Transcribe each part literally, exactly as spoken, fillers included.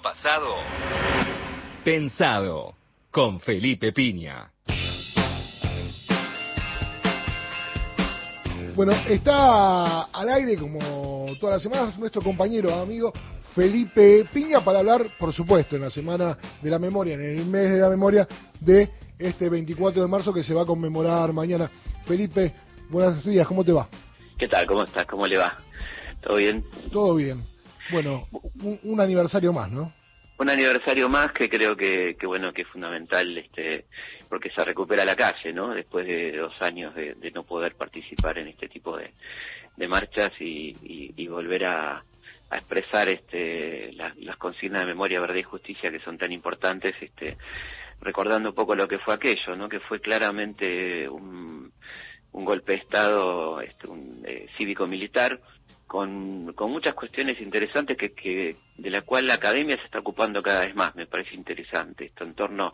siglo pasado, pensado con Felipe Piña. Bueno, está al aire como todas las semanas nuestro compañero, amigo Felipe Piña, para hablar, por supuesto, en la Semana de la Memoria, en el mes de la memoria de este veinticuatro de marzo que se va a conmemorar mañana. Felipe, buenos días, ¿cómo te va? ¿Qué tal? ¿Cómo estás? ¿Cómo le va? ¿Todo bien? Todo bien. Bueno, un, un aniversario más, ¿no? Un aniversario más que creo que, que bueno, que es fundamental, este, porque se recupera la calle, ¿no? Después de dos años de, de no poder participar en este tipo de, de marchas y, y, y volver a, a expresar, este, la, las consignas de memoria, verdad y justicia que son tan importantes, este, recordando un poco lo que fue aquello, ¿no? Que fue claramente un, un golpe de Estado, este, un eh, cívico-militar. Con, con muchas cuestiones interesantes que, que de la cual la academia se está ocupando cada vez más. Me parece interesante esto en torno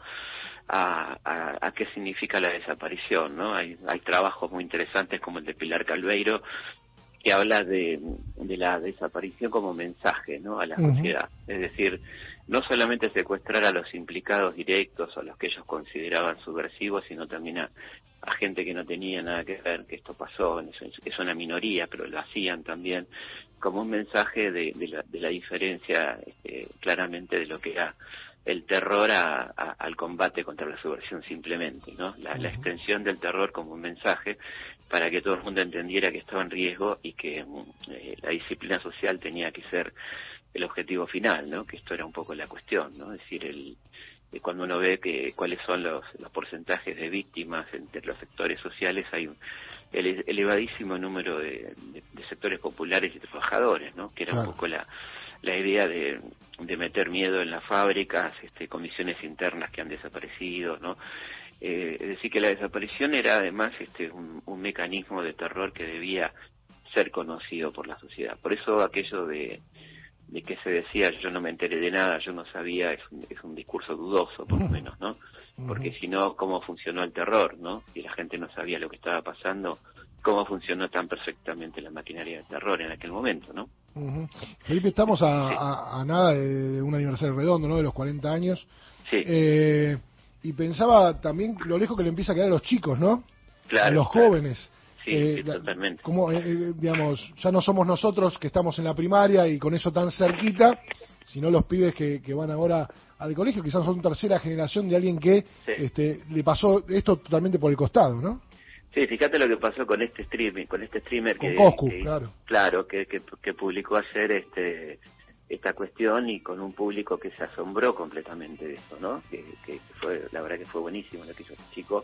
a, a, a qué significa la desaparición, ¿no? Hay, hay trabajos muy interesantes como el de Pilar Calveiro que habla de, de la desaparición como mensaje, ¿no? A la uh-huh. sociedad, es decir, no solamente secuestrar a los implicados directos o a los que ellos consideraban subversivos, sino también a, a gente que no tenía nada que ver que esto pasó, es, es una minoría, pero lo hacían también como un mensaje de, de, la, de la diferencia, este, claramente, de lo que era el terror a, a, al combate contra la subversión simplemente, ¿no? La, uh-huh. la extensión del terror como un mensaje para que todo el mundo entendiera que estaba en riesgo y que eh, la disciplina social tenía que ser el objetivo final, ¿no? Que esto era un poco la cuestión, ¿no? Es decir, el, eh, cuando uno ve que cuáles son los, los porcentajes de víctimas entre los sectores sociales, hay un ele, elevadísimo número de, de, de sectores populares y trabajadores, ¿no? Que era claro. un poco la la idea de, de meter miedo en las fábricas, este, comisiones internas que han desaparecido, ¿no? Eh, es decir, que la desaparición era además este, un, un mecanismo de terror que debía ser conocido por la sociedad. Por eso aquello de, de que se decía yo no me enteré de nada, yo no sabía, es un, es un discurso dudoso, por lo menos, ¿no? Porque si no, ¿cómo funcionó el terror, no? Si la gente no sabía lo que estaba pasando, ¿cómo funcionó tan perfectamente la maquinaria del terror en aquel momento, no? Uh-huh. Felipe, estamos a, sí. a, a nada de un aniversario redondo, ¿no? De los cuarenta años. Sí. Eh, y pensaba también lo lejos que le empieza a quedar a los chicos, ¿no? Claro. A los claro. jóvenes. Sí, eh, sí, totalmente. Como, eh, digamos, ya no somos nosotros que estamos en la primaria y con eso tan cerquita, sino los pibes que, que van ahora al colegio, quizás son tercera generación de alguien que sí. este, le pasó esto totalmente por el costado, ¿no? Sí, fíjate lo que pasó con este streaming, con este streamer con que, Coscu, que claro, claro, que, que, que publicó ayer este esta cuestión y con un público que se asombró completamente de esto, ¿no? Que, que fue, la verdad que fue buenísimo lo que hizo este chico.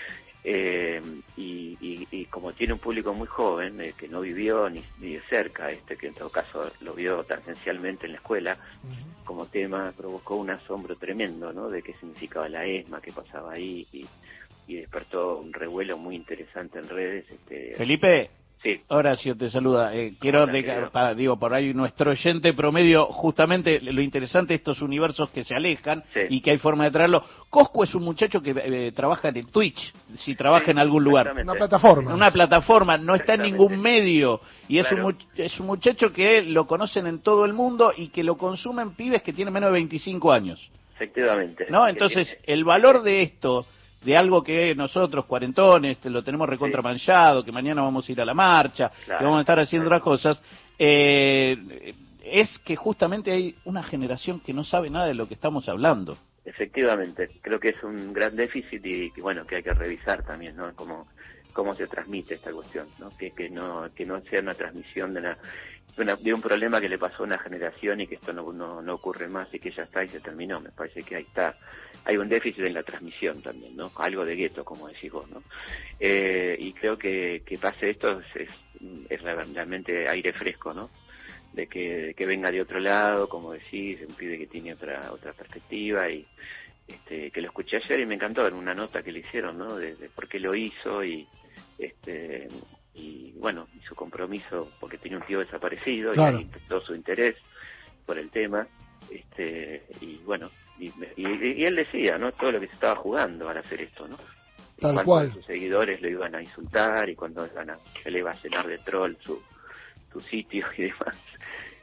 Eh, y, y, y como tiene un público muy joven, eh, que no vivió ni, ni de cerca, este que en todo caso lo vio tangencialmente en la escuela, uh-huh. como tema, provocó un asombro tremendo, ¿no? De qué significaba la ESMA, qué pasaba ahí, y, y despertó un revuelo muy interesante en redes. Este, Felipe, sí. Horacio te saluda. Eh, quiero, de, para, digo, por ahí nuestro oyente promedio, justamente lo interesante de estos universos que se alejan sí. y que hay forma de traerlo. Coscu es un muchacho que eh, trabaja en Twitch, si trabaja sí, en algún lugar. Una plataforma. Una plataforma, no está en ningún medio. Y es, claro. un, es un muchacho que lo conocen en todo el mundo y que lo consumen pibes que tienen menos de veinticinco años. Efectivamente. ¿No? Entonces, el valor de esto, de algo que nosotros, cuarentones, lo tenemos recontramanchado, sí. que mañana vamos a ir a la marcha, claro, que vamos a estar haciendo claro. otras cosas, eh, es que justamente hay una generación que no sabe nada de lo que estamos hablando. Efectivamente, creo que es un gran déficit y que bueno, que hay que revisar también, ¿no? Cómo, cómo se transmite esta cuestión, ¿no? Que, que no, que no sea una transmisión de una, de, una, de un problema que le pasó a una generación y que esto no, no, no ocurre más y que ya está y se terminó. Me parece que ahí está, hay un déficit en la transmisión también, ¿no? Algo de gueto, como decís vos, ¿no? Eh, y creo que, que pase esto es, es, es realmente aire fresco, ¿no? De que, que venga de otro lado, como decís, un pibe que tiene otra otra perspectiva y este que lo escuché ayer y me encantó en una nota que le hicieron, ¿no? De, de por qué lo hizo y este y bueno, y su compromiso porque tenía un tío desaparecido claro. y ahí todo su interés por el tema, este y bueno, y, y, y él decía, ¿no? Todo lo que se estaba jugando al hacer esto, ¿no? Tal cual. Sus seguidores lo iban a insultar y cuando iban a, se le iba a llenar de troll su su sitio y demás.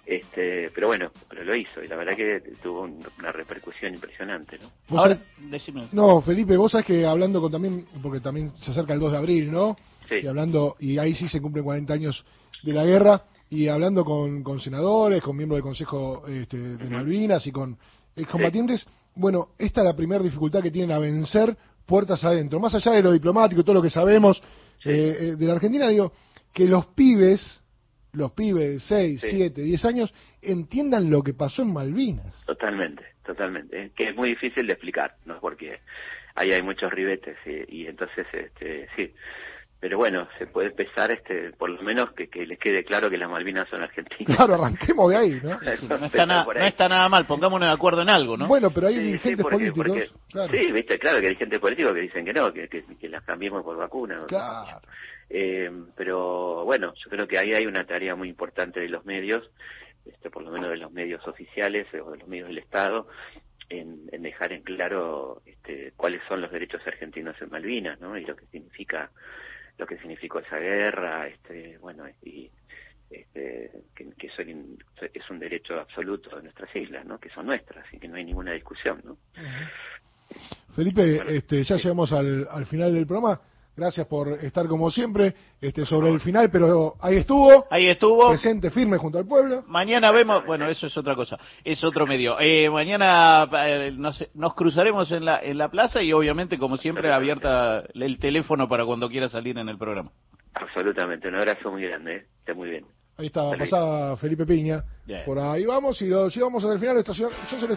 Este, pero bueno, pero lo hizo y la verdad que tuvo un, una repercusión impresionante, ¿no? Ahora, sabés, decime. No, Felipe, vos sabés que hablando con también, porque también se acerca el dos de abril, ¿no? Sí. Y hablando, y ahí sí se cumplen cuarenta años de la guerra, y hablando con, con senadores, con miembros del Consejo este, de Malvinas y con excombatientes, sí. Bueno, esta es la primera dificultad que tienen a vencer puertas adentro. Más allá de lo diplomático, todo lo que sabemos sí. eh, de la Argentina, digo, que los pibes, los pibes de seis, siete, diez años, entiendan lo que pasó en Malvinas. Totalmente, totalmente. Que es muy difícil de explicar, ¿no? Porque ahí hay muchos ribetes y, y entonces, este, sí. Pero bueno, se puede empezar, este, por lo menos que, que les quede claro que las Malvinas son argentinas. Claro, arranquemos de ahí, ¿no? Sí, no, está na, no está nada mal, pongámonos de acuerdo en algo, ¿no? Bueno, pero hay sí, dirigentes sí, porque, políticos. Porque, claro. Sí, viste, claro que hay dirigentes políticos que dicen que no, que, que, que las cambiemos por vacunas. Claro. Eh, pero bueno, yo creo que ahí hay una tarea muy importante de los medios, este, por lo menos de los medios oficiales o de los medios del Estado, en, en dejar en claro este, cuáles son los derechos argentinos en Malvinas, ¿no? Y lo que significa lo que significó esa guerra, este, bueno, y este, que, que eso es un derecho absoluto de nuestras islas, ¿no? Que son nuestras y que no hay ninguna discusión, ¿no? Uh-huh. Felipe, bueno, este, ya sí. llegamos al, al final del programa. Gracias por estar como siempre, este, sobre el final, pero ahí estuvo. Ahí estuvo. Presente, firme junto al pueblo. Mañana vemos, bueno, eso es otra cosa, es otro medio. Eh, mañana eh, nos, nos cruzaremos en la, en la plaza y obviamente, como siempre, abierta el teléfono para cuando quiera salir en el programa. Absolutamente, un abrazo muy grande, ¿eh? Está muy bien. Ahí está, pasaba Felipe Piña. Bien. Por ahí vamos y lo llevamos hasta el final de estación.